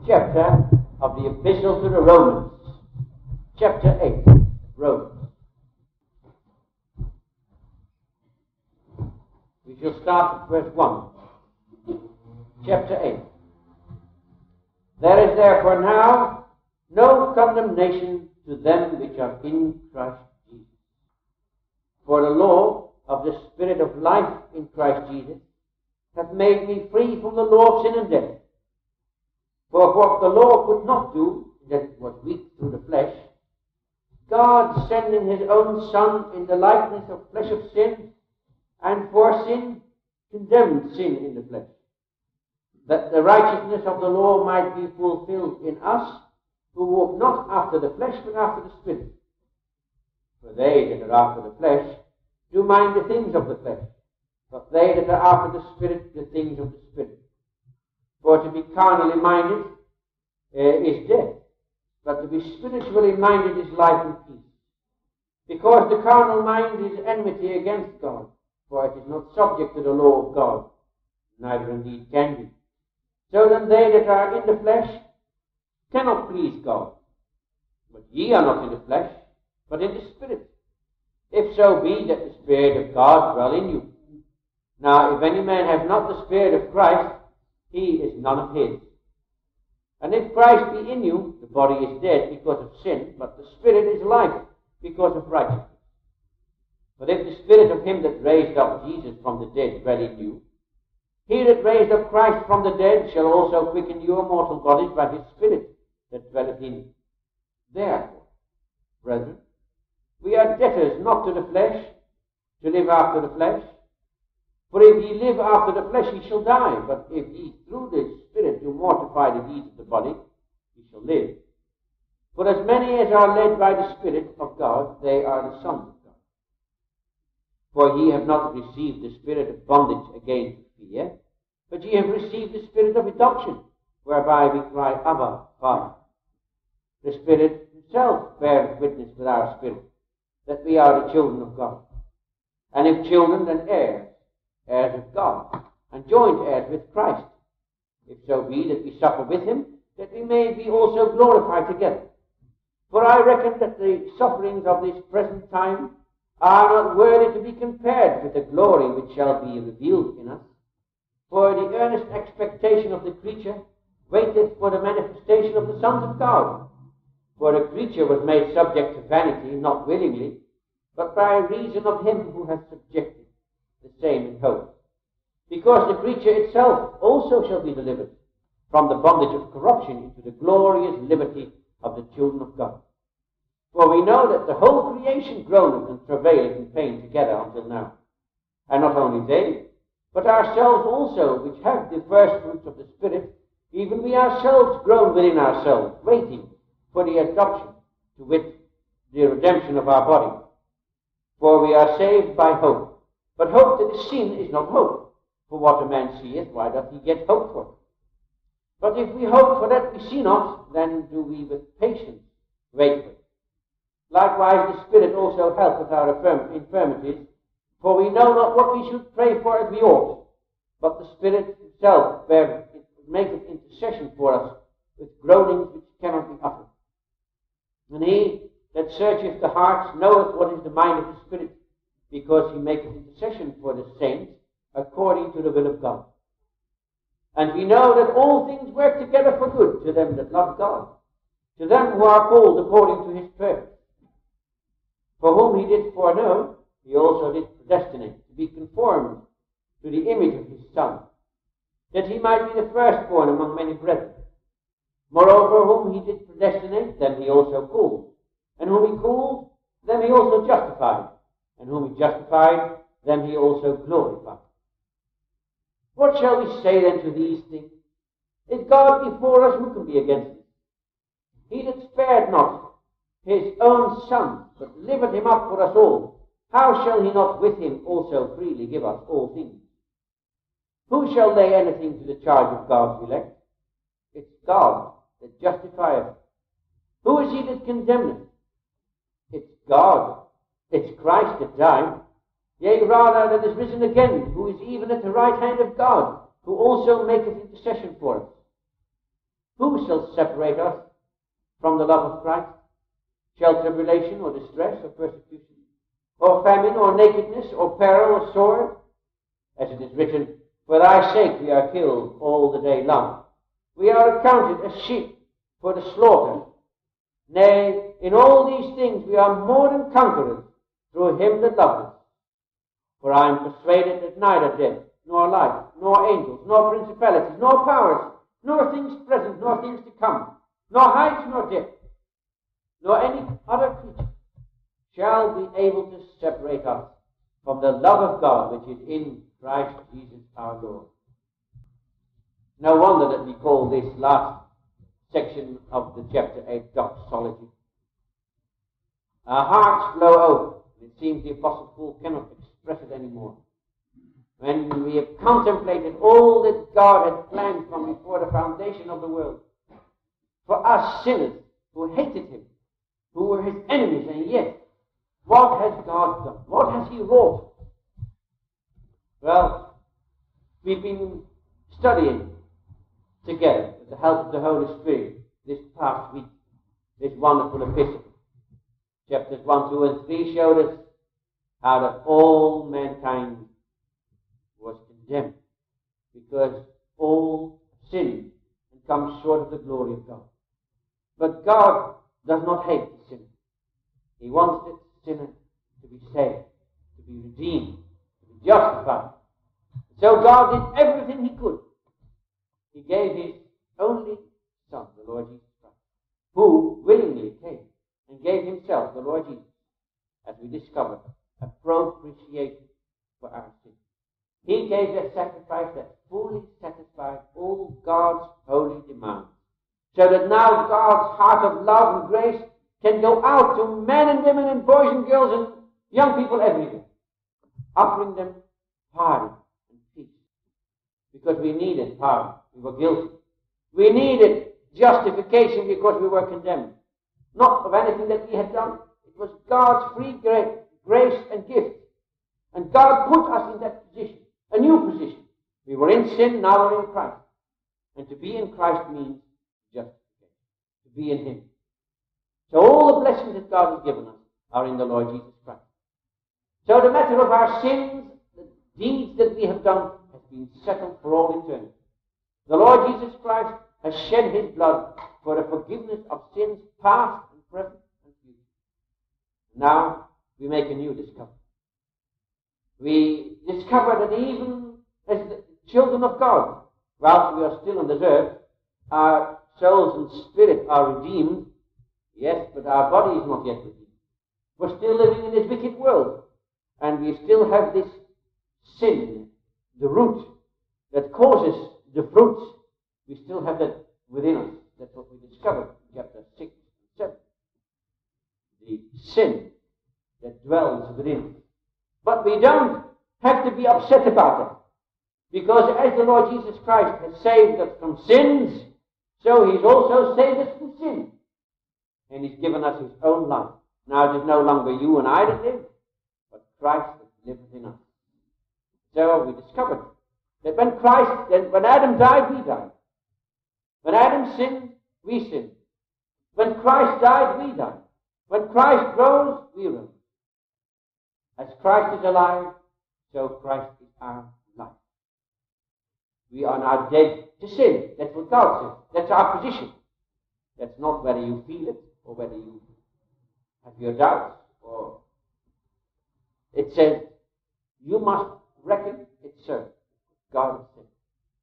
chapter of the Epistle to the Romans, chapter 8, Romans. We shall start at verse 1. Chapter 8. There is therefore now no condemnation to them which are in Christ Jesus. For the law of the Spirit of life in Christ Jesus hath made me free from the law of sin and death. For what the law could not do, that it was weak through the flesh, God sending his own Son in the likeness of flesh of sin, and for sin condemned sin in the flesh, that the righteousness of the law might be fulfilled in us, who walk not after the flesh, but after the Spirit. For they that are after the flesh do mind the things of the flesh, but they that are after the Spirit, the things of the Spirit. For to be carnally minded is death, but to be spiritually minded is life and peace. Because the carnal mind is enmity against God, for it is not subject to the law of God, neither indeed can be. So then they that are in the flesh cannot please God. But ye are not in the flesh, but in the Spirit, if so be that the Spirit of God dwell in you. Now if any man have not the Spirit of Christ, he is none of his. And if Christ be in you, the body is dead because of sin, but the Spirit is life because of righteousness. But if the Spirit of him that raised up Jesus from the dead dwell in you, he that raised up Christ from the dead shall also quicken your mortal bodies by his Spirit that dwelleth in you. Therefore, brethren, we are debtors not to the flesh, to live after the flesh. For if ye live after the flesh, ye shall die. But if ye through the Spirit do mortify the deeds of the body, ye shall live. For as many as are led by the Spirit of God, they are the sons of God. For ye have not received the spirit of bondage again to fear, but ye have received the Spirit of adoption, whereby we cry, Abba, Father. The Spirit himself beareth witness with our spirit, that we are the children of God. And if children, then heirs, heirs of God, and joint heirs with Christ, if so be that we suffer with him, that we may be also glorified together. For I reckon that the sufferings of this present time are not worthy to be compared with the glory which shall be revealed in us. For the earnest expectation of the creature waiteth for the manifestation of the sons of God. For the creature was made subject to vanity, not willingly, but by reason of him who hath subjected the same in hope. Because the creature itself also shall be delivered from the bondage of corruption into the glorious liberty of the children of God. For we know that the whole creation groaneth and travaileth in pain together until now. And not only they, but ourselves also, which have the first fruits of the Spirit, even we ourselves groan within ourselves, waiting for the adoption, to wit, the redemption of our body. For we are saved by hope. But hope that is seen is not hope. For what a man seeth, why doth he get hope for? But if we hope for that we see not, then do we with patience wait for it. Likewise the Spirit also helpeth our infirmities, for we know not what we should pray for as we ought, but the Spirit himself maketh intercession for us with groanings which cannot be uttered. And he that searcheth the hearts knoweth what is the mind of the Spirit, because he maketh intercession for the saints according to the will of God. And we know that all things work together for good to them that love God, to them who are called according to his purpose. For whom he did foreknow, he also did predestinate to be conformed to the image of his Son, that he might be the firstborn among many brethren. Moreover, whom he did predestinate, them he also called. And whom he called, them he also justified. And whom he justified, them he also glorified. What shall we say then to these things? If God be for us, who can be against us? He that spared not his own Son, but delivered him up for us all, how shall he not with him also freely give us all things? Who shall lay anything to the charge of God's elect? It's God that justifieth. Who is he that condemneth? It's God. It's Christ that died, yea, rather that is risen again, who is even at the right hand of God, who also maketh intercession for us. Who shall separate us from the love of Christ? Shall tribulation or distress or persecution, or famine or nakedness or peril or sword? As it is written, for thy sake we are killed all the day long. We are accounted as sheep for the slaughter. Nay, in all these things we are more than conquerors through him that loved us. For I am persuaded that neither death, nor life, nor angels, nor principalities, nor powers, nor things present, nor things to come, nor height, nor depth, nor any other creature shall be able to separate us from the love of God which is in Christ Jesus our Lord. No wonder that we call this last section of the chapter 8 doxology. Our hearts flow over. It seems the Apostle Paul cannot express it anymore. When we have contemplated all that God had planned from before the foundation of the world, for us sinners who hated him, who were his enemies, and yet, what has God done? What has he wrought? Well, we've been studying together with the help of the Holy Spirit this past week, this wonderful epistle. Chapters 1, 2, and 3 showed us how that all mankind was condemned because all sinned and come short of the glory of God. But God does not hate the sinner. He wants the sinner to be saved, to be redeemed, to be justified. So God did everything he could. He gave his only Son, the Lord Jesus Christ, who willingly came and gave himself, the Lord Jesus, as we discovered, a propitiation for our sin. He gave a sacrifice that fully satisfied all God's holy demands, so that now God's heart of love and grace can go out to men and women and boys and girls and young people everywhere, offering them pardon and peace. Because we needed pardon. We were guilty. We needed justification because we were condemned. Not of anything that we had done. It was God's free grace and gift. And God put us in that position, a new position. We were in sin, now we're in Christ. And to be in Christ means justification. To be in him. So all the blessings that God has given us are in the Lord Jesus Christ. So the matter of our sins, the deeds that we have done, has been settled for all eternity. The Lord Jesus Christ has shed his blood for the forgiveness of sins past and present and future. Now we make a new discovery. We discover that even as the children of God, whilst we are still on this earth, our souls and spirit are redeemed. Yes, but our body is not yet redeemed. We're still living in this wicked world. And we still have this sin, the root, that causes the fruits. We still have that within us. That's what we discovered in chapter 6 and 7. The sin that dwells within us. But we don't have to be upset about that. Because as the Lord Jesus Christ has saved us from sins, so he's also saved us from sin. And he's given us his own life. Now it is no longer you and I that live, but Christ that lives in us. So we discovered that when Adam died, we died. When Adam sinned, we sinned. When Christ died, we died. When Christ rose, we rose. As Christ is alive, so Christ is our life. We are now dead to sin. That's what God says. That's our position. That's not whether you feel it or whether you have your doubts. Or it says, you must reckon it so. God has said.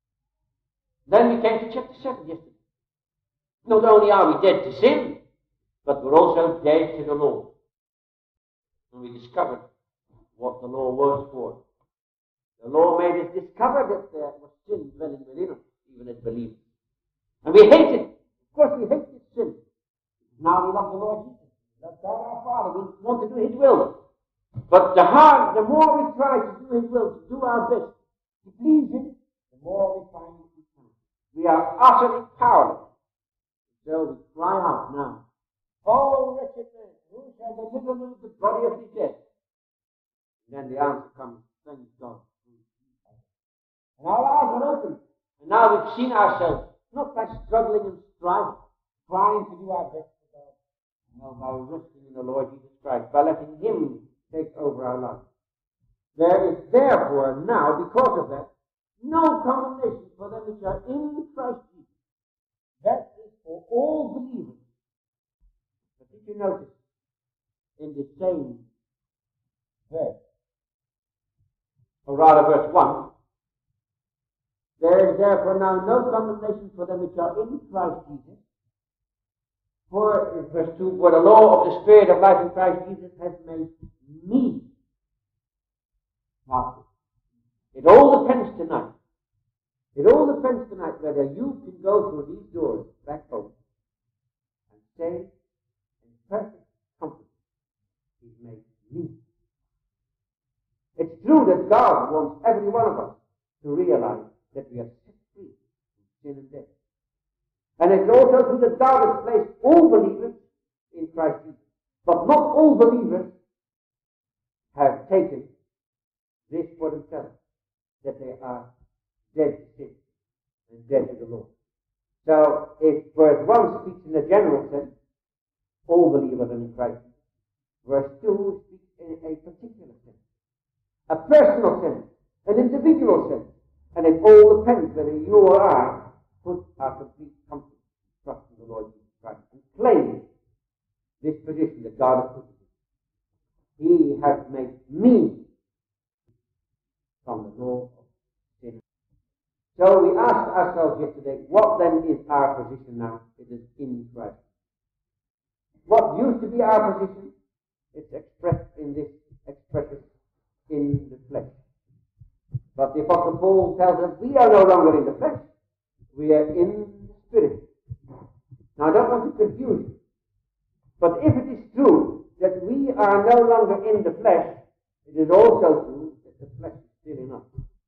Then we came to chapter 7 yesterday. Not only are we dead to sin, but we're also dead to the law. And we discovered what the law was for. The law made us discover that there was sin dwelling within us, even as believers. And we hate it. Of course we hate this sin. Now we love the Lord Jesus. Love God our Father. We want to do his will. But the more we try to do his will, to do our best, to please him, the more we find we can't. We are utterly powerless. So we cry out now, oh wretched man, who shall deliver me the body of his death? And then the answer comes, thank God. And our eyes are open. And now we've seen ourselves, not by struggling and trying to do our best for God. No, by resting in the Lord Jesus Christ, by letting Him take over our lives. There is therefore now, because of that, no condemnation for them which are in Christ Jesus. That is for all believers. But did you notice in the same verse, or rather verse 1, there is therefore now no condemnation for them which are in Christ Jesus. For, in verse 2, for the law of the Spirit of life in Christ Jesus has made me happy. It all depends tonight. It all depends tonight whether you can go through these doors back home and say, in perfect comfort, He's made me. It's true that God wants every one of us to realize that we are set free from sin and death. And it's also true that God has placed all believers in Christ Jesus. But not all believers have taken this for themselves, that they are dead to sin and dead to the Lord. So, if verse 1 speaks in a general sense, all believers are in Christ Jesus. Verse 2 speaks in a particular sense, a personal sense, an individual sense. And it all depends whether you or I put our complete comfort and trust in the Lord Jesus Christ and claim this position that God has put in. He has made me from the law of sin. So we asked ourselves yesterday, what then is our position now? It is in Christ. What used to be our position is expressed in this expression, in the flesh. But the Apostle Paul tells us we are no longer in the flesh. We are in the Spirit. Now I don't want to confuse you. But if it is true that we are no longer in the flesh, it is also true that the flesh is still in us.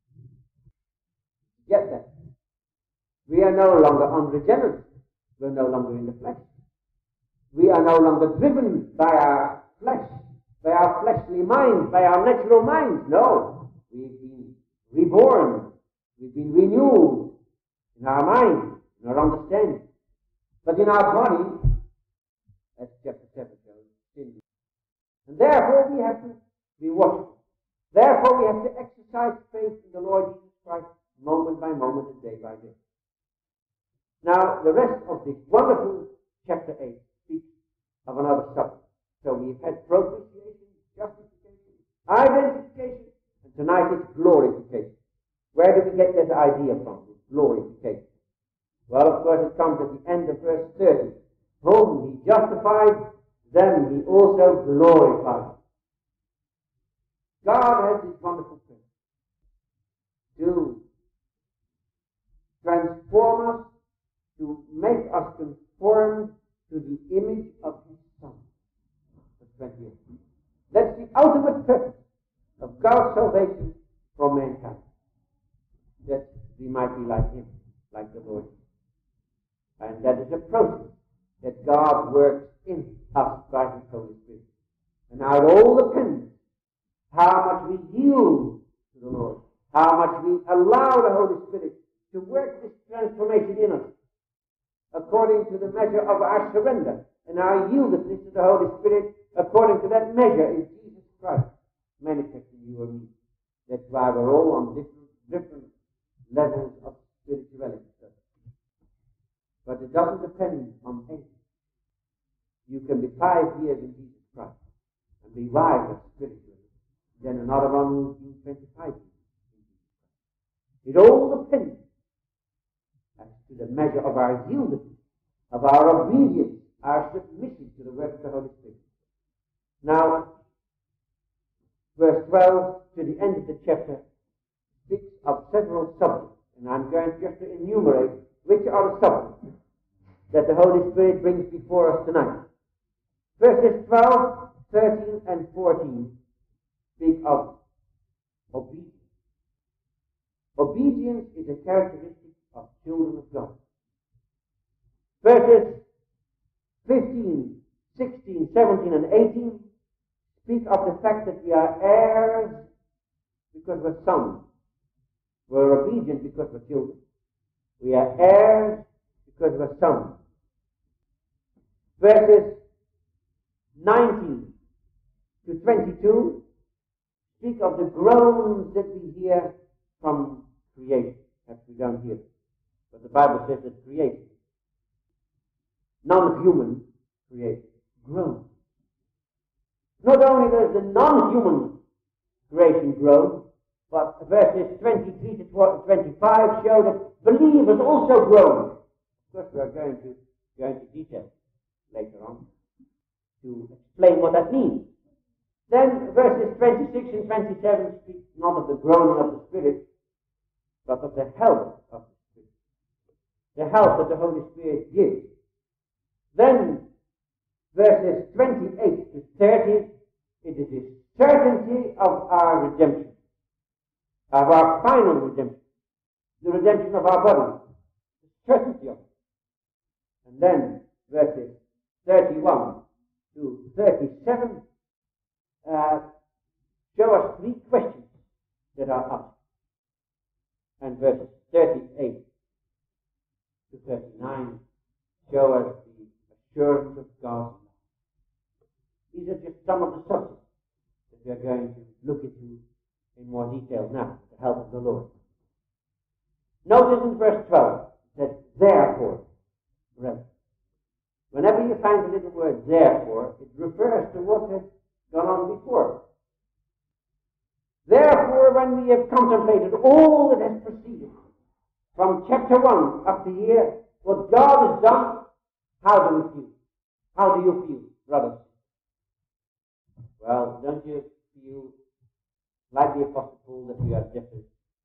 Get that? We are no longer unregenerate. We are no longer in the flesh. We are no longer driven by our flesh, by our fleshly minds, by our natural minds. No. We've been reborn. We've been renewed in our mind, in our understanding. But in our body, as chapter 7 shows, sin. And therefore we have to be watchful. Therefore we have to exercise faith in the Lord Jesus Christ moment by moment and day by day. Now, the rest of this wonderful chapter 8 speaks of another subject. So we've had propitiation, justification, identification, and tonight it's glorification. Where do we get this idea from, this glorification? Well, of course, it comes at the end of verse 30. Whom he justified, then he also glorified. God has this wonderful thing to transform us, to make us conform to the image of His Son. That's the ultimate purpose of God's salvation for mankind. That we might be like Him, like the Lord. And that is a process that God works in us by His Holy Spirit. And now it all depends how much we yield to the Lord, how much we allow the Holy Spirit to work this transformation in us, according to the measure of our surrender and our yieldedness to the Holy Spirit, according to that measure in Jesus Christ manifested in you and me. That's why we're all on different levels of spirituality. But it doesn't depend on anything. You can be 5 years in Jesus Christ and be wiser spiritually than another one who's been 25 years in Jesus Christ. It all depends as to the measure of our yieldedness, of our obedience, our submission to the work of the Holy Spirit. Now, verse 12 to the end of the chapter speaks of several subjects, and I'm going just to enumerate which are the subjects that the Holy Spirit brings before us tonight. Verses 12, 13, and 14 speak of obedience. Obedience is a characteristic of children of God. Verses 15, 16, 17, and 18 speak of the fact that we are heirs because we're sons. We're obedient because we're children. We are heirs because we're sons. Verses 19 to 22 speak of the groans that we hear from creation. Perhaps we don't hear it, but the Bible says that creation, non-human creation, groans. Not only does the non-human creation groan, but verses 23 to 25 show that believers also groan. Of course, we are going to go into detail later on to explain what that means. Then verses 26 and 27 speak not of the groaning of the Spirit, but of the help of the Spirit. The help that the Holy Spirit gives. Then verses 28 to 30, it is the certainty of our redemption, of our final redemption, the redemption of our body, the certainty of it. And then verses 31 to 37 show us three questions that are asked. And verses 38 to 39 show us the assurance of God's love. These are just some of the subjects that we are going to look into in more detail now, with the help of the Lord. Notice in verse 12 that therefore, brethren, whenever you find the little word therefore, it refers to what has gone on before. Therefore, when we have contemplated all that has proceeded from chapter 1 up to here, what God has done, how do we feel? How do you feel, brothers? Well, don't you feel like the Apostle Paul that we are debtors?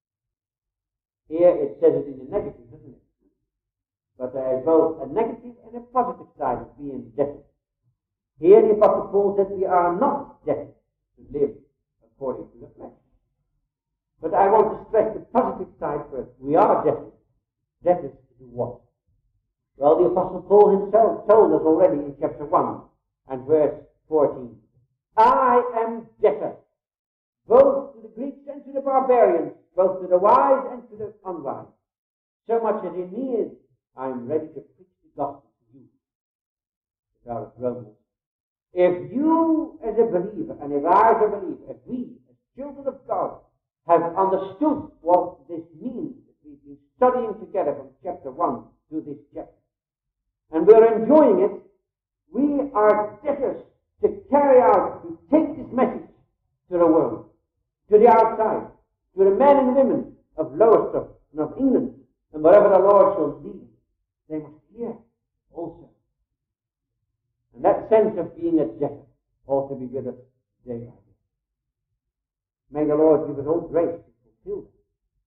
Here it says it in the negative, doesn't it? But there is both a negative and a positive side of being debtors. Here the Apostle Paul said we are not debtors to live according to the flesh. But I want to stress the positive side first. We are debtors. Debtors to do what? Well, the Apostle Paul himself told us already in chapter 1 and verse 14, I am debtor, both to the Greeks and to the barbarians, both to the wise and to the unwise. So much as in me is, I am ready to preach the gospel to you. Without Romans. If you as a believer, and if I as a believer, if we as children of God have understood what this means, that we've been studying together from chapter 1 to this chapter, and we're enjoying it, we are debtors to carry out, to take this message to the world, to the outside, to the men and women of Lowestoft and of England, and wherever the Lord shall lead. They must hear also. And that sense of being a debtor ought to be with us day by day. May the Lord give us all grace to fulfill that.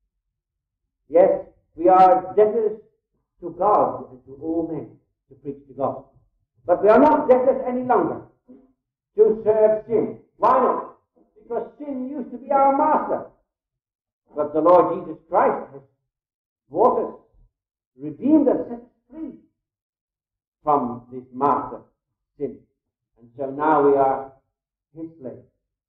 Yes, we are debtors to God and to all men to preach the gospel. But we are not debtors any longer to serve sin. Why not? Because sin used to be our master. But the Lord Jesus Christ has bought us, redeemed us, set us free from this master, sin. And so now we are his slaves.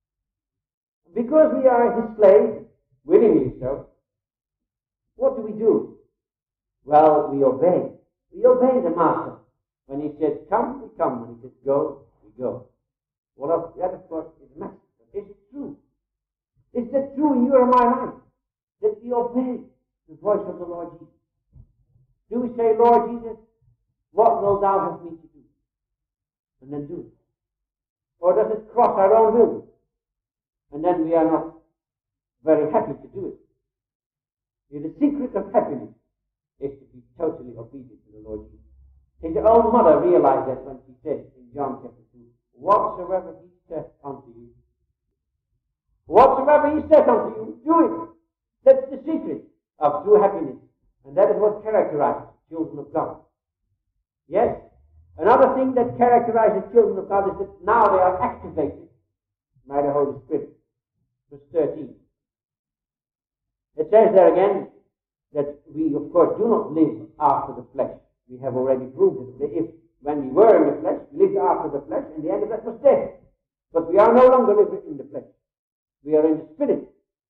Because we are his slaves, willingly so, what do? Well, we obey. We obey the master. When he says come, we come. When he says go, we go. Well, that of course is master. Is it true? Is that true in your and my mind? That we obey the voice of the Lord Jesus? Do we say, Lord Jesus, what wilt thou have me to do? And then do it. Or does it cross our own will? And then we are not very happy to do it. The secret of happiness is to be totally obedient to the Lord Jesus. His own mother realized that when she said in John chapter 2, whatsoever he saith unto you, whatsoever he saith unto you, do it. That's the secret of true happiness. And that is what characterizes children of God. Yes? Another thing that characterizes children of God is that now they are activated by the Holy Spirit. Verse 13. It says there again that we, of course, do not live after the flesh. We have already proved it. If when we were in the flesh, we lived after the flesh, and the end of that was death. But we are no longer living in the flesh. We are in the Spirit.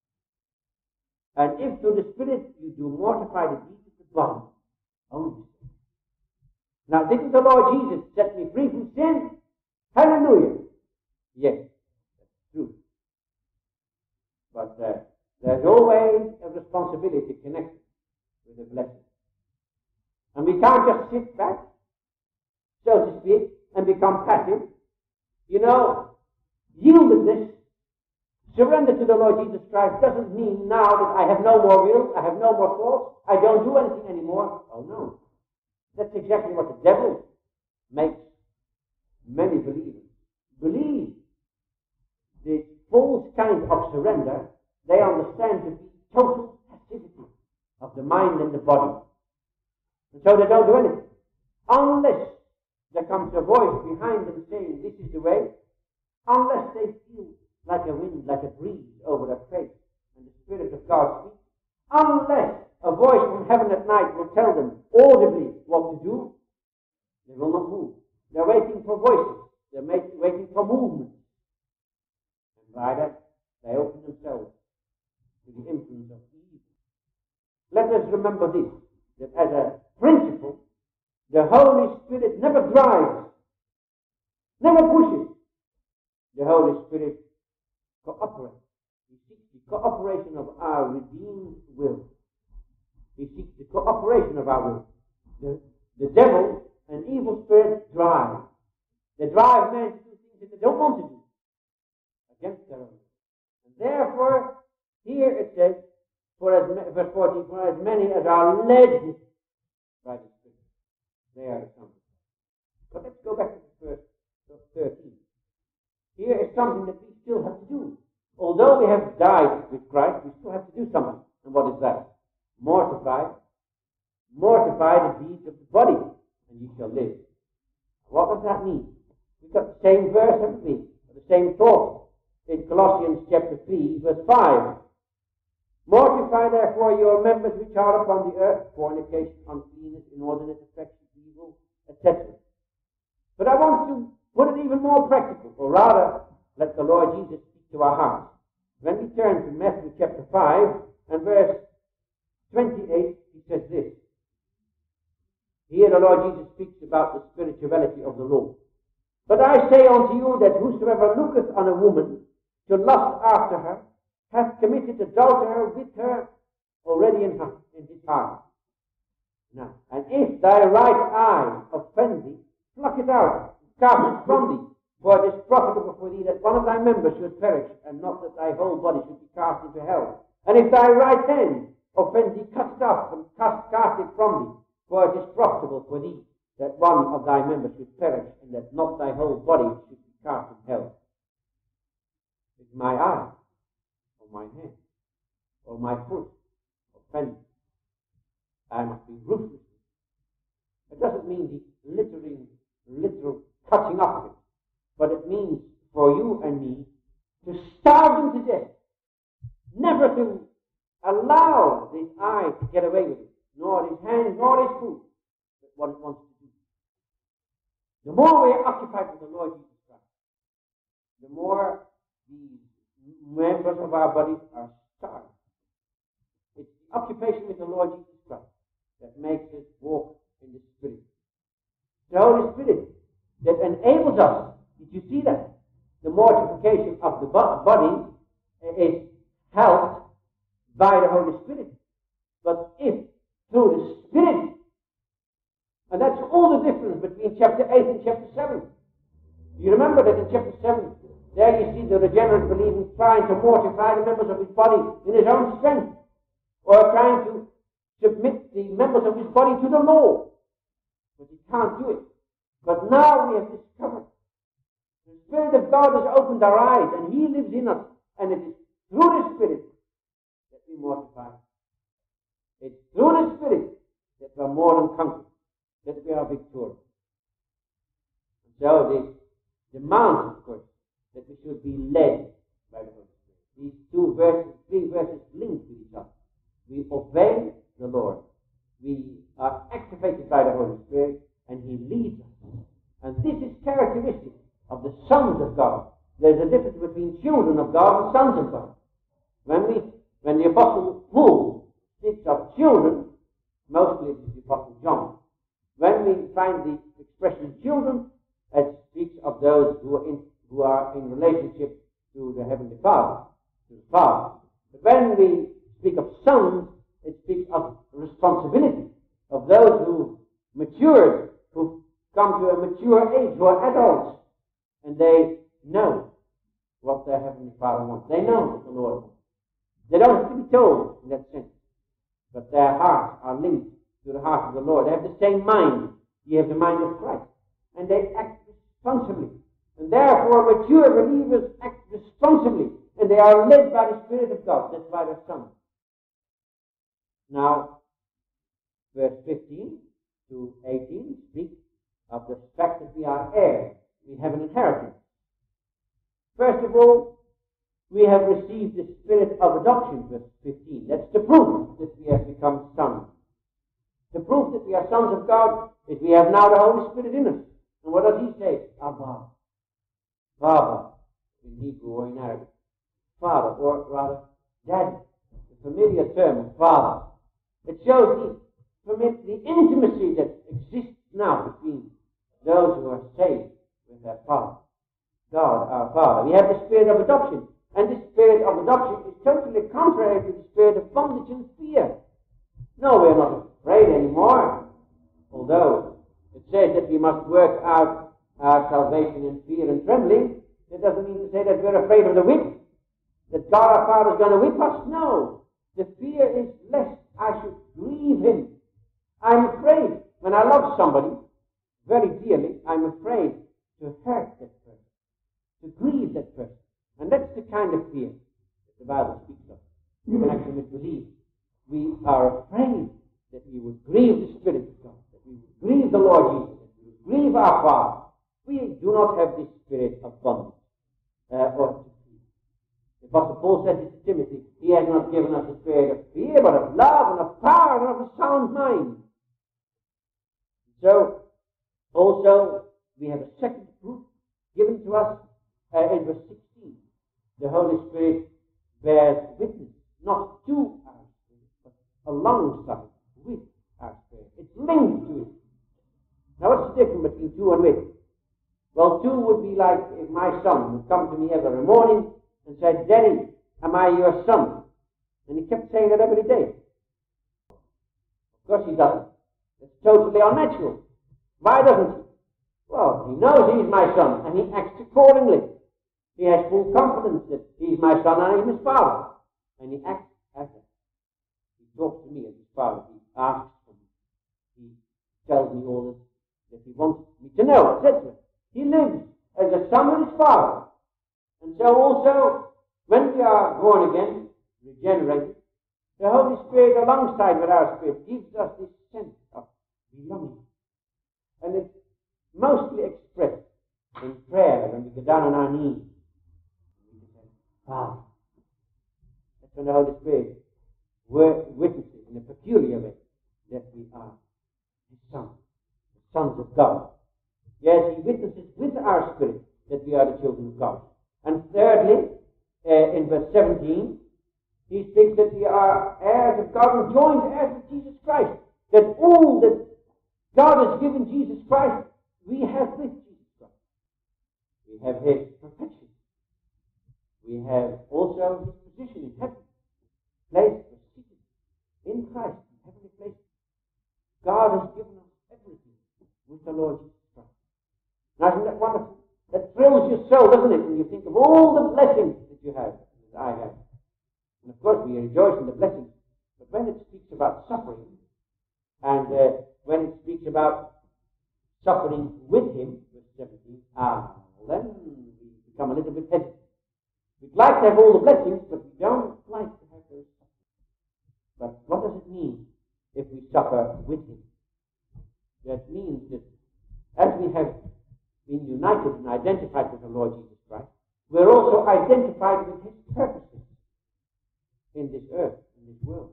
And if through the Spirit you do mortify the deeds of the body, only Now, didn't the Lord Jesus set me free from sin? Hallelujah. Yes, that's true. But there's always a responsibility connected with the blessing. And we can't just sit back, so to speak, and become passive. You know, yieldedness, surrender to the Lord Jesus Christ doesn't mean now that I have no more will, I have no more thoughts, I don't do anything anymore. Oh no. That's exactly what the devil makes many believers believe. The false kind of surrender, they understand to be total passivity of the mind and the body. And so they don't do anything. Unless there comes a voice behind them saying, this is the way. Unless they feel like a wind, like a breeze over their face, and the Spirit of God speaks. Unless a voice from heaven at night will tell them audibly what to do, they will not move. They're waiting for voices. They're waiting for movement. And by that, they open themselves to the influence of evil. Let us remember this, that as a principle, the Holy Spirit never drives, never pushes. The Holy Spirit cooperates. He seeks the cooperation of our redeemed will. He seeks the cooperation of our will. The devil and evil spirits drive. They drive men to do things that they don't want to do against their own will. And therefore, here it says, verse 14, for as many as are led by the Spirit, they are the sons of God. But let's go back to verse 13. Here is something that we still have to do. Although we have died with Christ, we still have to do something. And what is that? Mortify the deeds of the body, and ye shall live. What does that mean? We've got the same verse, haven't we? The same thought in Colossians chapter 3, verse 5. Mortify therefore your members which are upon the earth, fornication, uncleanness, inordinate affection, evil, etc. But I want to put it even more practical, or rather, let the Lord Jesus speak to our hearts. When we turn to Matthew chapter 5 and verse 28, he says this. Here the Lord Jesus speaks about the spirituality of the law. But I say unto you that whosoever looketh on a woman to lust after her, hath committed adultery with her already in his heart. Now, and if thy right eye offend thee, pluck it out, cast it from thee, for it is profitable for thee that one of thy members should perish, and not that thy whole body should be cast into hell. And if thy right hand offend thee, cut it off, and cast it from thee, for it is profitable for thee that one of thy members should perish, and that not thy whole body should be cast in hell. Is my eye, or my hand, or my foot offended? I must be ruthless. It doesn't mean the literal cutting off of it, but it means for you and me to starve them to death, never to allow this eye to get away with it, nor his hand, nor his foot, but what it wants to do. The more we are occupied with the Lord Jesus Christ, the more the members of our bodies are starved. It's the occupation with the Lord Jesus Christ that makes us walk in the Spirit. The Holy Spirit that enables us. Did you see that? The mortification of the body is helped by the Holy Spirit. But if through the Spirit, and that's all the difference between chapter 8 and chapter 7. You remember that in chapter 7, there you see the regenerate believing trying to mortify the members of his body in his own strength, or trying to submit the members of his body to the law. But he can't do it. But now we have discovered the Spirit of God has opened our eyes, and he lives in us, and it is through the Spirit that we mortify. It's through the Spirit that we are more than conquerors, that we are victorious. And so this demands, of course, that we should be led by the Holy Spirit. These three verses linked with each other. We obey the Lord. We are activated by the Holy Spirit, and he leads us. And this is characteristic of the sons of God. There's a difference between children of God and sons of God. When the Apostle Paul speaks of children, mostly it is the Apostle John. When we find the expression children, it speaks of those who are in relationship to the Heavenly Father, to the Father. But when we speak of sons, it speaks of responsibility, of those who matured, who come to a mature age, who are adults, and they know what their Heavenly Father wants. They know what the Lord wants. They don't have to be told in that sense, but their hearts are linked to the heart of the Lord. They have the same mind. You have the mind of Christ. And they act responsibly. And therefore mature believers act responsibly. And they are led by the Spirit of God. That's why they're sons. Now, verse 15 to 18 speak of the fact that we are heirs. We have an inheritance. First of all, we have received the spirit of adoption, verse 15. That's the proof that we have become sons. The proof that we are sons of God is we have now the Holy Spirit in us. And what does he say? Abba. Baba, in Hebrew or in Arabic. Father, or rather, Daddy. The familiar term of father. It shows the intimacy that exists now between those who are saved with their Father. God, our Father. We have the spirit of adoption. And this spirit of adoption is totally contrary to the spirit of bondage and fear. No, we're not afraid anymore. Although it says that we must work out our salvation in fear and trembling, it doesn't mean to say that we're afraid of the whip. That God our Father is going to whip us. No. The fear is lest I should grieve him. I'm afraid. When I love somebody very dearly, I'm afraid to hurt that person, to grieve that person. And that's the kind of fear that the Bible speaks of in connection with belief. We are afraid that we would grieve the Spirit of God, that we would grieve the Lord Jesus, that we would grieve our Father. We do not have this spirit of bondage or fear. The Apostle Paul said this to Timothy, he has not given us a spirit of fear, but of love and of power and of a sound mind. So, also, we have a second proof given to us in verse 16. The Holy Spirit bears witness, not to our spirit, but alongside, with our spirit. It's linked to it. Now, what's the difference between to and with? Well, to would be like if my son would come to me every morning and said, Daddy, am I your son? And he kept saying that every day. Of course he doesn't. It's totally unnatural. Why doesn't he? Well, he knows he's my son, and he acts accordingly. He has full confidence that he's my son and I'm his father. And he acts as that. He talks to me as his father. He asks for me. He tells me all this that he wants me to know, etc. He lives as a son of his father. And so also, when we are born again, regenerated, the Holy Spirit alongside with our spirit gives us this sense of belonging. And it's mostly expressed in prayer when we get down on our knees. We say, Father. That's when the Holy Spirit witnesses in a peculiar way that we are his sons, the sons of God. Yes, he witnesses with our spirit that we are the children of God. And thirdly, in verse 17, he speaks that we are heirs of God and joint heirs with Jesus Christ. That all that God has given Jesus Christ, we have with Jesus Christ. We have his perfection. We have also his position in heaven. Placed or seated in Christ, in heavenly places. God has given us everything with the Lord Jesus Christ. Now, isn't that wonderful? That thrills your soul, doesn't it, when you think of all the blessings that you have, that I have. And of course, we rejoice in the blessings. But when it speaks about suffering, and when it speaks about suffering with him, verse 17, then we become a little bit hesitant. We'd like to have all the blessings, but we don't like to have those sufferings. But what does it mean if we suffer with him? That means that as we have been united and identified with the Lord Jesus Christ, we're also identified with his purposes in this earth, in this world.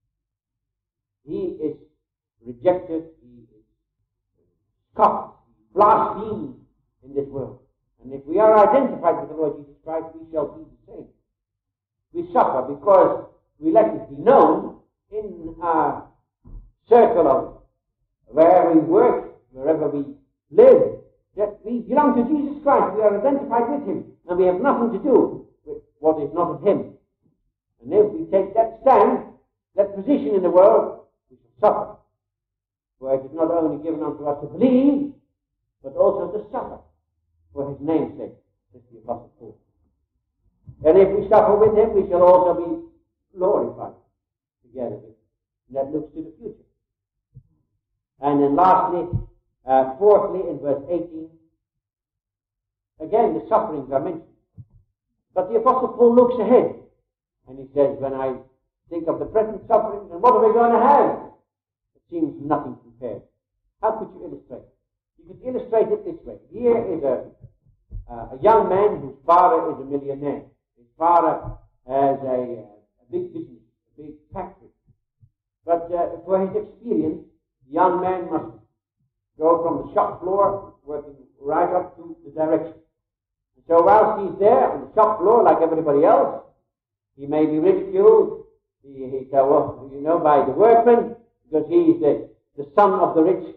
He is rejected, he is scoffed, blasphemed in this world. And if we are identified with the Lord Jesus Christ, we shall be the same. We suffer because we let it be known in our circle of where we work, wherever we live, that we belong to Jesus Christ, we are identified with him, and we have nothing to do with what is not of him. And if we take that stand, that position in the world, we shall suffer. For it is not only given unto us to believe, but also to suffer for his name's sake, says the Apostle Paul. And if we suffer with him, we shall also be glorified together with him. And that looks to the future. And then lastly, fourthly, in verse 18, again the sufferings are mentioned. But the Apostle Paul looks ahead, and he says, when I think of the present sufferings, and what are we going to have? It seems nothing compared. How could you illustrate? You could illustrate it this way. Here is a young man whose father is a millionaire. His father has a big business, a big factory. But for his experience, the young man must go from the shop floor, working right up to the direction. And so whilst he's there on the shop floor, like everybody else, he may be ridiculed, by the workmen, because he is the son of the rich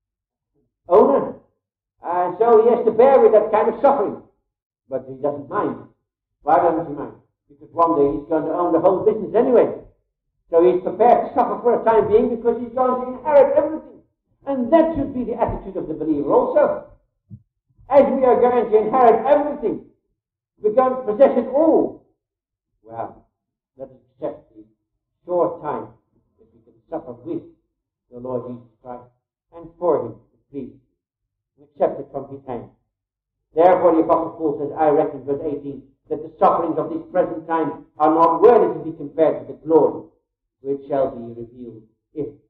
owner. And so he has to bear with that kind of suffering. But he doesn't mind. Why doesn't he mind? Because one day he's going to own the whole business anyway. So he's prepared to suffer for a time being because he's going to inherit everything. And that should be the attitude of the believer also. As we are going to inherit everything, we're going to possess it all. Well, let us accept the short time that we can suffer with the Lord Jesus Christ and for him to please. And accept it from his hand. Therefore the Apostle Paul says, I reckon, verse 18, that the sufferings of this present time are not worthy to be compared to the glory which shall be revealed in it.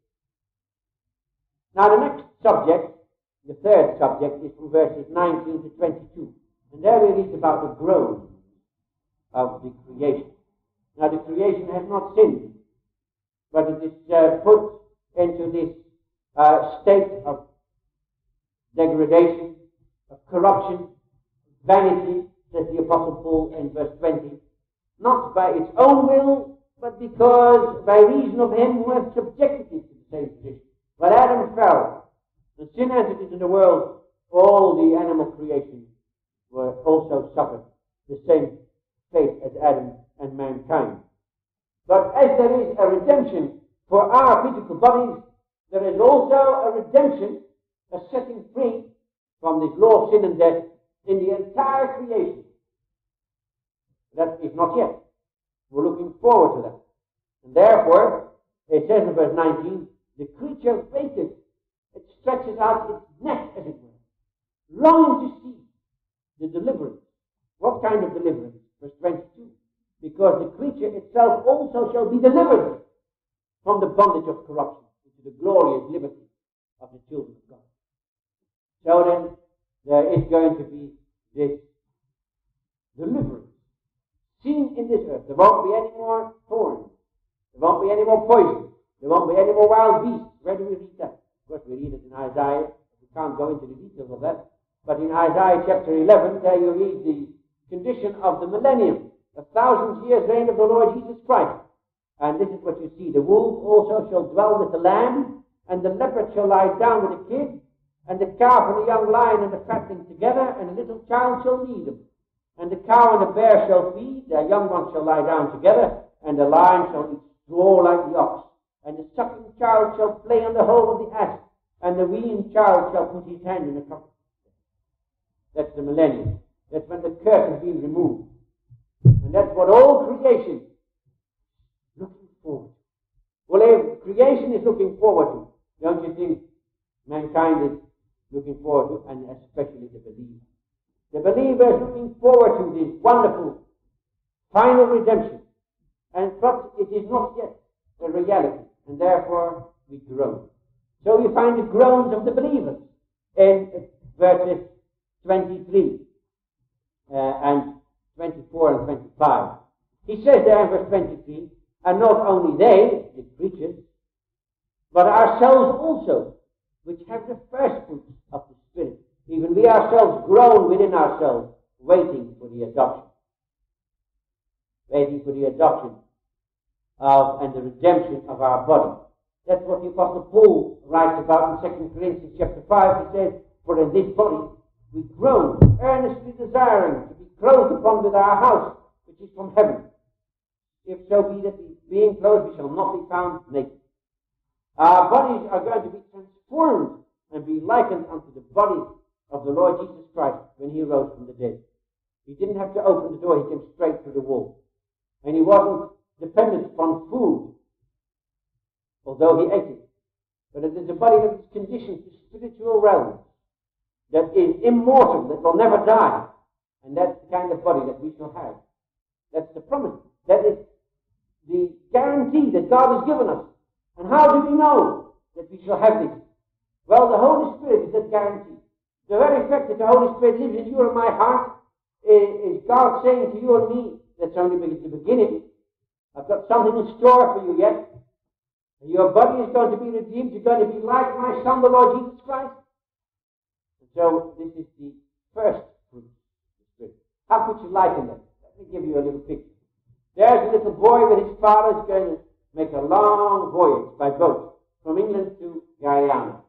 Now the next subject, the third subject, is from verses 19 to 22. And there we read about the groans of the creation. Now the creation has not sinned, but it is put into this state of degradation, of corruption, vanity, says the Apostle Paul in verse 20, not by its own will, but because by reason of him who has subjected it to the same position. When Adam fell, and sin entered into the world, all the animal creation were also suffered the same fate as Adam and mankind. But as there is a redemption for our physical bodies, there is also a redemption, a setting free from this law of sin and death in the entire creation. That is not yet. We're looking forward to that. And therefore, it says in verse 19, the creature waiteth, it stretches out its neck, as it were, longing to see the deliverance. What kind of deliverance? Verse 22. Because the creature itself also shall be delivered from the bondage of corruption into the glorious liberty of the children of God. So then, there is going to be this deliverance seen in this earth. There won't be any more thorns. There won't be any more poison. There won't be any more wild beasts. Where do we read that? Of course, we read it in Isaiah. We can't go into the details of that. But in Isaiah chapter 11, there you read the condition of the millennium. 1,000 years reign of the Lord Jesus Christ. And this is what you see. The wolf also shall dwell with the lamb, and the leopard shall lie down with the kid, and the calf and the young lion and the fatling together, and the little child shall lead them. And the cow and the bear shall feed, their young ones shall lie down together, and the lion shall eat straw like the ox. And the suckling child shall play on the hole of the ass, and the weaned child shall put his hand in the cup. That's the millennium. That's when the curse has been removed. And that's what all creation is looking forward to. Well, if creation is looking forward to, don't you think mankind is looking forward to, and especially the believer? The believer is looking forward to this wonderful final redemption. But it is not yet a reality, and therefore we groan. So you find the groans of the believers in verses 23 and 24 and 25. He says there in verse 23, and not only they, the creatures, but ourselves also, which have the first fruits of the Spirit. Even we ourselves groan within ourselves, waiting for the adoption. Waiting for the adoption of and the redemption of our body. That's what the Apostle Paul writes about in 2 Corinthians chapter 5. He says, "For in this body we groan, earnestly desiring to be clothed upon with our house, which is from heaven. If so be that being clothed we shall not be found naked." Our bodies are going to be transformed and be likened unto the body of the Lord Jesus Christ when he rose from the dead. He didn't have to open the door, he came straight through the wall. And he wasn't dependent upon food, although he ate it. But it is a body that is conditioned to spiritual realms, that is immortal, that will never die. And that's the kind of body that we shall have. That's the promise. That is the guarantee that God has given us. And how do we know that we shall have this? Well, the Holy Spirit is that guarantee. The very fact that the Holy Spirit lives in you and my heart is God saying to you and me, that's only the beginning. I've got something in store for you yet. And your body is going to be redeemed. You're going to be like my Son, the Lord Jesus Christ. And so this is the first fruit of the Spirit. How could you liken that? Let me give you a little picture. There's a little boy with his father is going to make a long voyage by boat from England to Guyana.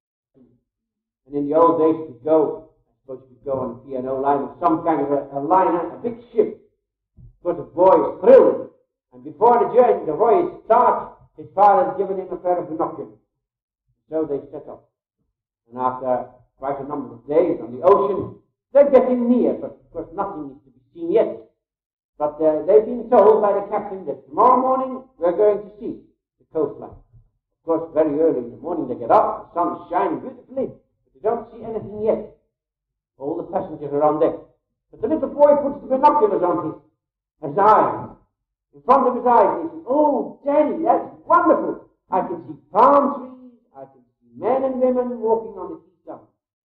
And in the old days to go, I suppose you could go on a P&O line or some kind of a liner, a big ship. But the boy is thrilled. And before the journey, the voyage starts, his father has given him a pair of binoculars. So they set off. And after quite a number of days on the ocean, they're getting near, but of course nothing is to be seen yet. But they've been told by the captain that tomorrow morning we're going to see the coastline. Of course, very early in the morning they get up, the sun is shining beautifully, but they don't see anything yet. All the passengers are on deck. But the little boy puts the binoculars on his eyes. In front of his eyes, he says, "Oh, Daddy, that's wonderful. I can see palm trees, I can see men and women walking on the seaside."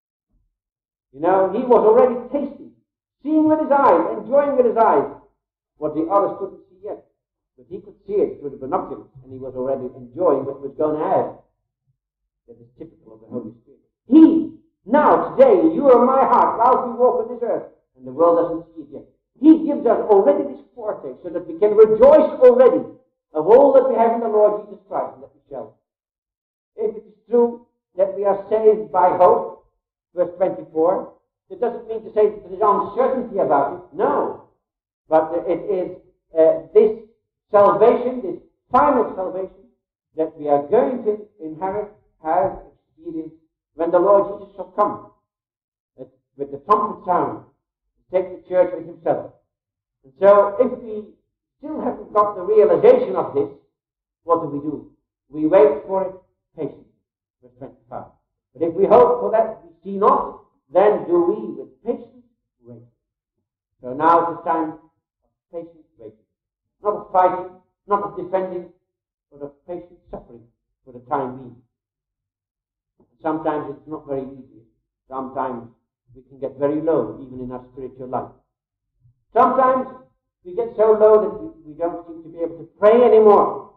You know, he was already tasting, seeing with his eyes, enjoying with his eyes, what the others couldn't see yet. But he could see it through the binoculars, and he was already enjoying what was going to happen. That is typical of the Holy Spirit. He, now, today, you are my heart, while we walk on this earth, and the world doesn't see it yet. He gives us already this foretaste, so that we can rejoice already of all that we have in the Lord Jesus Christ, and that we shall. If it is true that we are saved by hope, verse 24, it doesn't mean to say that there is uncertainty about it. No. But it is this salvation, this final salvation, that we are going to inherit, have experienced, when the Lord Jesus shall come, with the trumpet sound, to take the church with himself. And so, if we still haven't got the realization of this, what do? We wait for it patiently, verse 25. But if we hope for that we see not, then do we with patience wait. So now it's the time patient waiting. Not of fighting, not of defending, but of patient suffering for the time being. Sometimes it's not very easy. Sometimes we can get very low, even in our spiritual life. Sometimes we get so low that we don't seem to be able to pray anymore.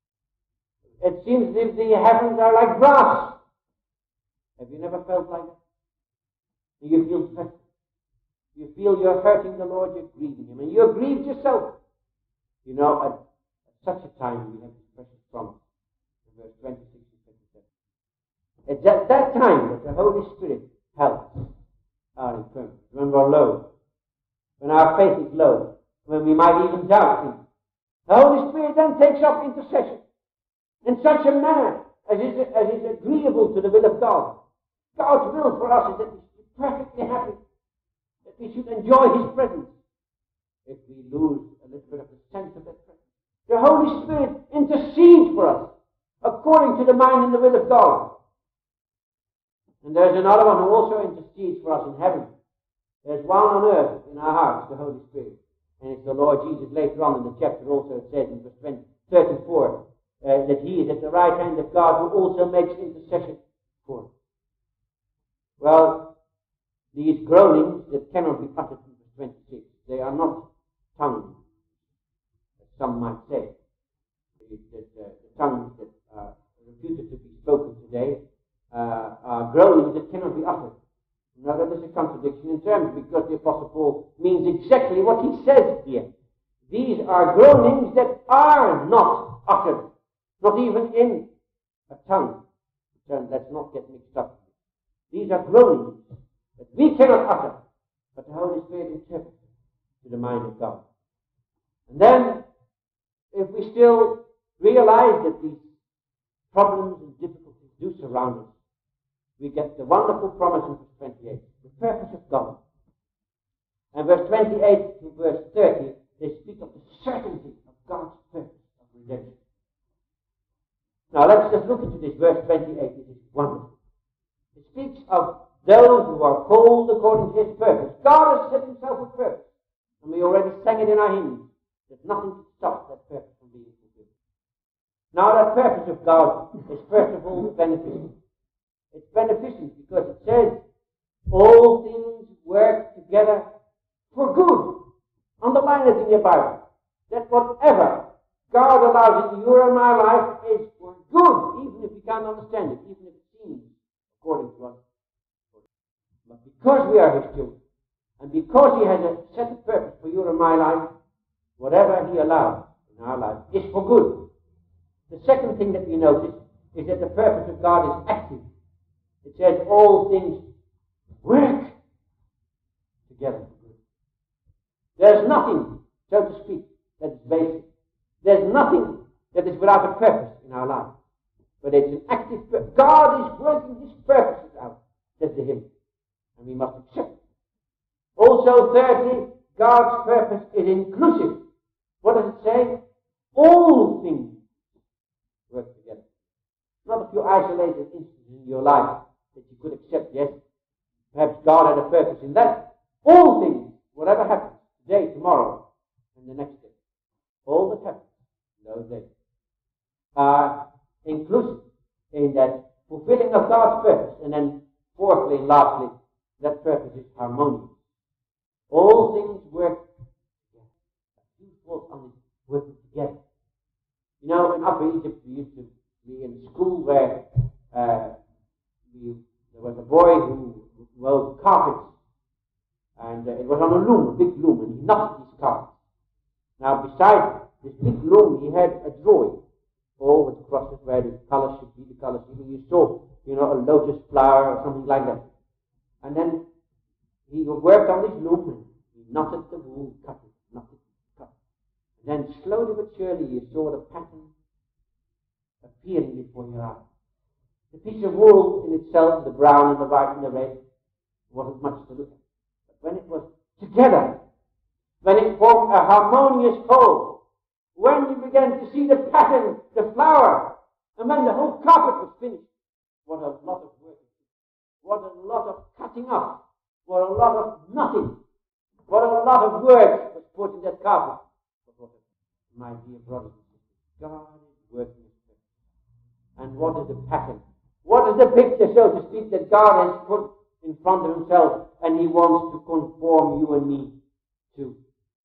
It seems as if the heavens are like brass. Have you never felt like that? Do you feel stressed? You feel you're hurting the Lord, you're grieving him, and you're grieved yourself. You know, at such a time we have this precious promise in verse 26 and 27. It's at that time that the Holy Spirit helps our infirmity. When we're low, when our faith is low, when we might even doubt him, the Holy Spirit then takes up intercession in such a manner as is agreeable to the will of God. God's will for us is that we should be perfectly happy, that we should enjoy his presence. If we lose a little bit of the sense of that presence, the Holy Spirit intercedes for us according to the mind and the will of God. And there's another one who also intercedes for us in heaven. There's one on earth in our hearts, the Holy Spirit. And it's the Lord Jesus. Later on in the chapter also it says in verse 34 that he is at the right hand of God who also makes intercession for us. Well, these groanings that cannot be uttered in verse 26, they are not tongues, as some might say. The tongues that are reputed to be spoken today are groanings that cannot be uttered. Now that is a contradiction in terms, because the Apostle Paul means exactly what he says here. These are groanings that are not uttered, not even in a tongue. Let's not get mixed up. These are groanings that we cannot utter, but the Holy Spirit interprets to the mind of God. And then, if we still realize that these problems and difficulties do surround us, we get the wonderful promise in verse 28, the purpose of God. And verse 28 to verse 30, they speak of the certainty of God's purpose of redemption. Now let's just look into this verse 28. It is wonderful. It speaks of those who are called according to his purpose. God has set himself a purpose. And we already sang it in our hymns. There's nothing to stop that purpose from being fulfilled. Now that purpose of God is first of all beneficent. It's beneficent because it says all things work together for good. Underline it in your Bible. That whatever God allows into your and my life is for good, even if we can't understand it, even if it seems according to us. But because we are his children, and because he has a set of purpose for you and my life, whatever he allows in our life is for good. The second thing that we notice is that the purpose of God is active. It says all things work together for good. There's nothing, so to speak, that is basic. There's nothing that is without a purpose in our life. But it's an active purpose. God is working his purposes out, says the hymn. And we must accept it. Also, thirdly, God's purpose is inclusive. What does it say? All things work together. Not a few isolated instances in your life that you could accept, yes. Perhaps God had a purpose in that. All things, whatever happens, today, tomorrow, and the next day, all that happens in those days are inclusive in that fulfilling of God's purpose. And then fourthly and lastly, that purpose is harmonious. All things work together. You thought on it working together. You know, in Upper Egypt, we used to be in school where there was a boy who wove carpets. And it was on a loom, a big loom, and he knocked these carpets. Now, beside this big loom, he had a drawing, all with crosses where the colors should be the colors. Even you saw, a lotus flower or something like that. And then he worked on this loom, and he knotted the wool, cut it, knotted it, cut it. And then slowly but surely you saw the pattern appearing before your eyes. The piece of wool in itself, the brown and the white and the red, wasn't much to look at. But when it was together, when it formed a harmonious whole, when you began to see the pattern, the flower, and when the whole carpet was finished, what a lot of work. What a lot of cutting up. What a lot of knotting. What a lot of work was put in that carpet. My dear brothers and sisters, God is working his purpose. And what is the pattern? What is the picture, so to speak, that God has put in front of himself, and he wants to conform you and me to?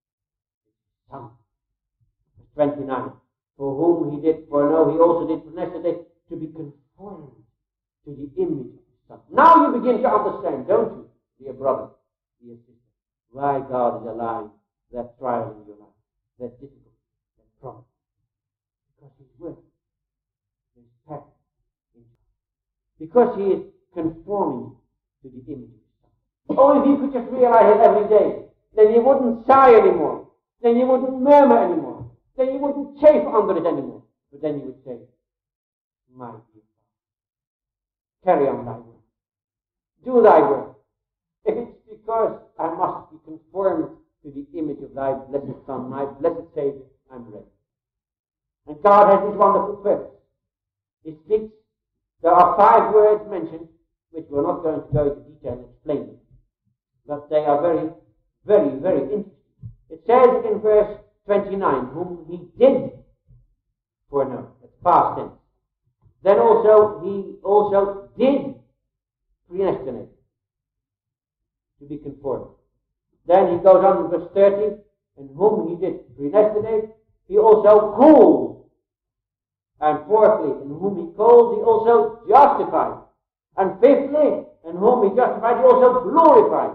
Son. Verse 29. For whom he did foreknow, he also did predestinate to be conformed to the image of his Son. Now you begin to understand, don't you, dear brother, dear sister, why God is allowing that trial in your life, that difficulty, that problem. Because he's working his pattern. Because he is conforming to the image of his Son. Oh, if you could just realize it every day, then you wouldn't sigh anymore. Then you wouldn't murmur anymore. Then you wouldn't chafe under it anymore. But then you would say, my dear Father, carry on thy work. Do thy work. If it's because I must be conformed to the image of thy blessed Son, my blessed Savior, I'm ready. And God has this wonderful purpose. He speaks. There are 5 words mentioned, which we're not going to go into detail and explain them. But they are very, very, very interesting. It says in verse 29, whom he did foreknow. That's past tense. Then also, he also did predestinate to be conformed. Then he goes on in verse 30, and whom he did predestinate, he also called. And fourthly, in whom he called, he also justified. And fifthly, in whom he justified, he also glorified.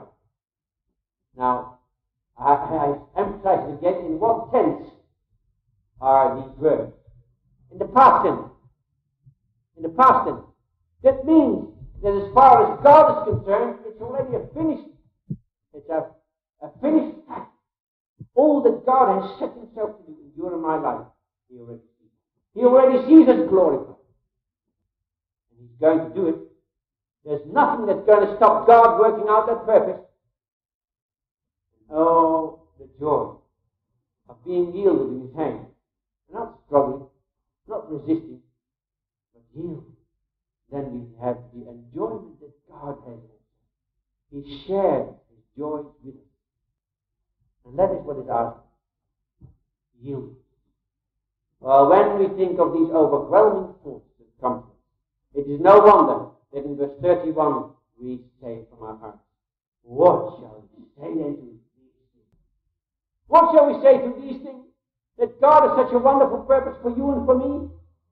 Now, I emphasize it again, in what tense are these words? In the past tense. in the past tense. That means that as far as God is concerned, it's already a finished. It's a finished act. All that God has set himself to do in your and my life, he already sees. He already sees us glorified. And he's going to do it. There's nothing that's going to stop God working out that purpose. Oh, the joy of being yielded in his hand. Not struggling, not resisting, but yielding. Then we have the enjoyment that God has. He shared his joy with us. And that is what it asks. Yield. Well, when we think of these overwhelming thoughts that come to us, it is no wonder that in verse 31 we say from our hearts, what shall we say then to these things? What shall we say to these things? That God has such a wonderful purpose for you and for me?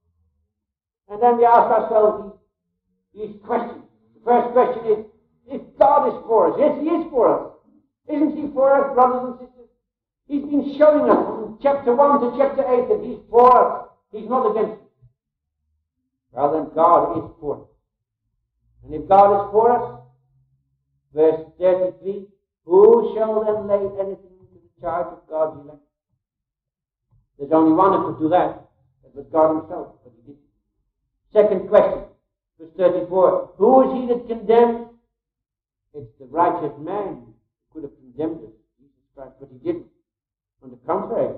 And then we ask ourselves these questions. The first question is, if God is for us, yes, he is for us. Isn't he for us, brothers and sisters? He's been showing us from chapter 1 to chapter 8 that he's for us. He's not against us. Rather than God is for us. And if God is for us, verse 33, who shall then lay anything to the charge of God's elect? There's only one who could do that. That was God himself, but he didn't. Second question, verse 34, who is he that condemns? It's the righteous man who could have condemned us, Jesus Christ, but he didn't. On the contrary,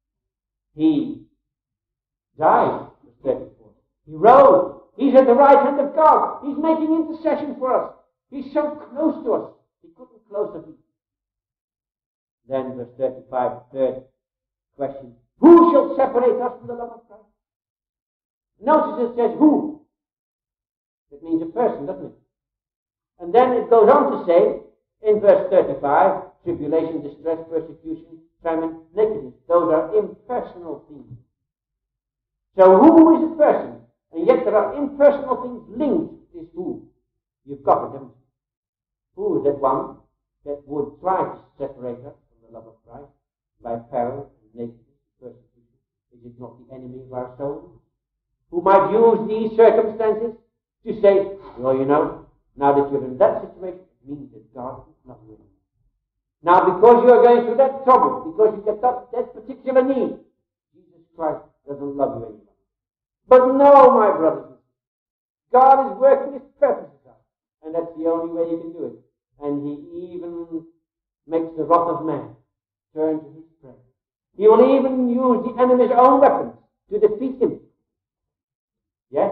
he died, verse 34. He rose. He's at the right hand of God. He's making intercession for us. He's so close to us. He couldn't closer be. Then verse 35, third question. Who shall separate us from the love of Christ? Notice it says who. That means a person, doesn't it? And then it goes on to say, in verse 35, tribulation, distress, persecution, famine, nakedness. Those are impersonal things. So who is a person? And yet there are impersonal things linked to this who. You've got it, haven't you? Who is that one that would try to separate us from the love of Christ by peril and nakedness, persecution? Is it not the enemy of our souls? Who might use these circumstances to say, well, you know, now that you're in that situation, it means that God is not with you. Now, because you are going through that trouble, because you get that particular need, Jesus Christ doesn't love you anymore. But no, my brothers, God is working his purposes out, and that's the only way you can do it. And he even makes the wrath of man turn to his prayer. He will even use the enemy's own weapons to defeat him. Yes?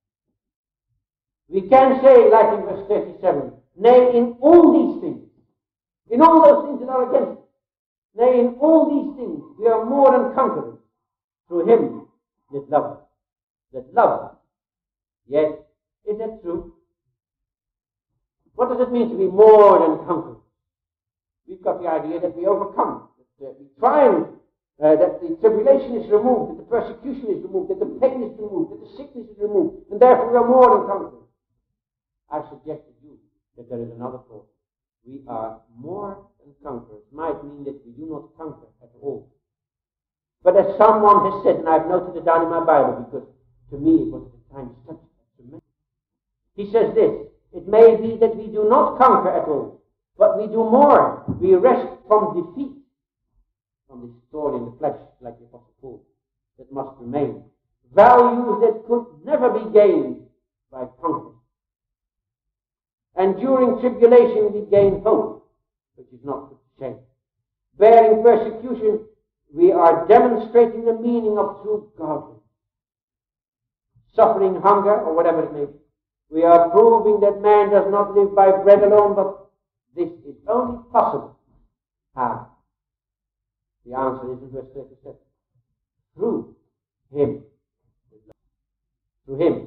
We can say, like in verse 37, nay, in all these things, in all those things that are against us, nay, in all these things, we are more than conquerors through him that loves us. That loves us. Yes, is that true? What does it mean to be more than conquerors? We've got the idea that we overcome, that we triumph, that the tribulation is removed, that the persecution is removed, that the pain is removed, that the sickness is removed, and therefore we are more than conquerors. I suggest to you that there is another thought. We are more than conquerors. Might mean that we do not conquer at all. But as someone has said, and I've noted it down in my Bible because to me it was at the time such a tremendous. He says this, it may be that we do not conquer at all, but we do more. We rest from defeat, from this thorn in the flesh, like the Apostle Paul, that must remain. Values that could never be gained by conquering. And during tribulation we gain hope, which is not put to shame. Bearing persecution, we are demonstrating the meaning of true godliness. Suffering hunger, or whatever it may be, we are proving that man does not live by bread alone, but this is only possible. How? The answer is in verse 37. Through him. Through him.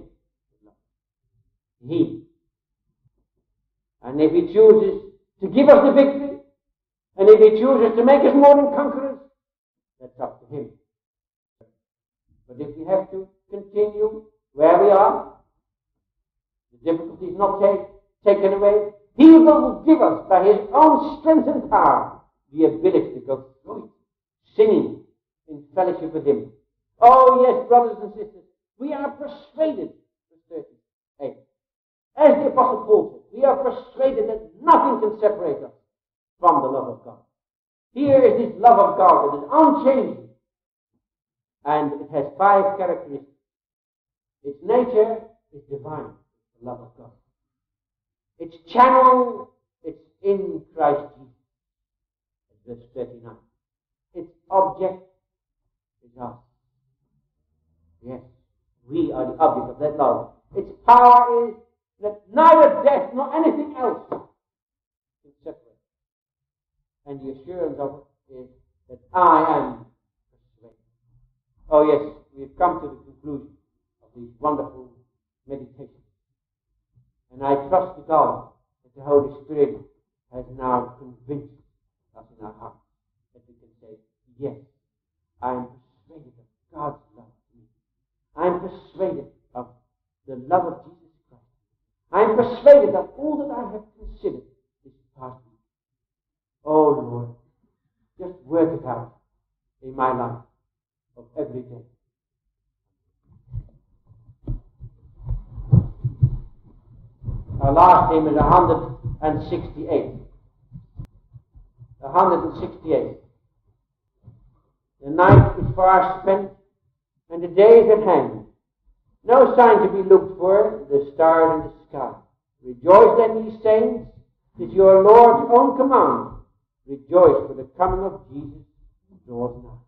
He. And if he chooses to give us the victory, and if he chooses to make us more than conquerors, that's up to him. But if we have to continue where we are, the difficulty is not taken away, he will give us, by his own strength and power, the ability to go through it, singing in fellowship with him. Oh yes, brothers and sisters, we are persuaded 38. As the Apostle Paul said, we are persuaded that nothing can separate us from the love of God. Here is this love of God that is unchanging. And it has 5 characteristics. Its nature is divine, the love of God. Its channel, it's in Christ Jesus. Verse 39. Its object is us. Yes, we are the object of that love. Its power is that neither death nor anything else can separate. And the assurance of it is that I am persuaded. Oh yes, we've come to the conclusion of these wonderful meditations. And I trust to God that the Holy Spirit has now convinced us in our hearts that we can say, yes, I am persuaded of God's love to me. I am persuaded of the love of Jesus Christ. I am persuaded of all that I have considered this past week. Oh Lord, just work it out in my life of every day. Our last hymn is 168. 168. The night is far spent, and the day is at hand. No sign to be looked for, the stars in the sky. Rejoice then, ye saints, 'tis your Lord's own command. Rejoice, for the coming of Jesus draws nigh.